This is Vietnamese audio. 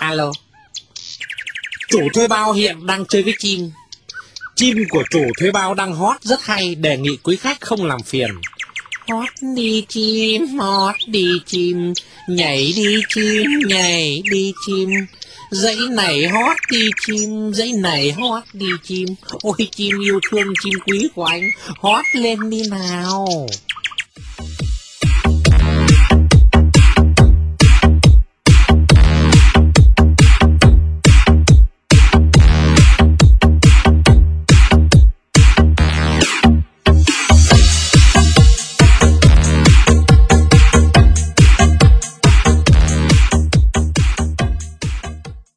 Alo. Chủ thuê bao hiện đang chơi với chim. Chim của chủ thuê bao đang hót rất hay, đề nghị quý khách không làm phiền. Hót đi chim, nhảy đi chim, nhảy đi chim. Dãy này hót đi chim, dãy này hót đi chim. Ôi chim yêu thương, chim quý của anh, hót lên đi nào.